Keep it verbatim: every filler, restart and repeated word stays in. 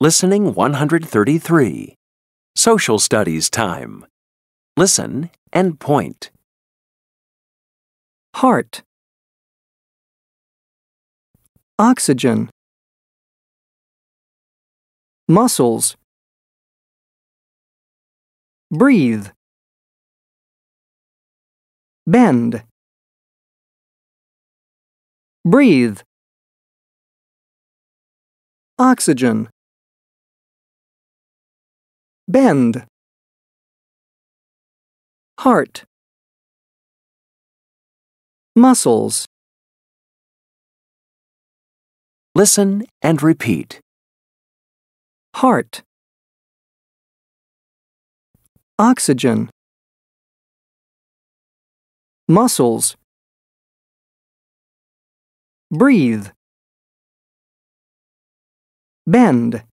Listening one hundred thirty-three. Social Studies time. Listen and point. Heart. Oxygen. Muscles. Breathe. Bend. Breathe. Oxygen. Bend. Heart. Muscles. Listen and repeat. Heart. Oxygen. Muscles. Breathe. Bend.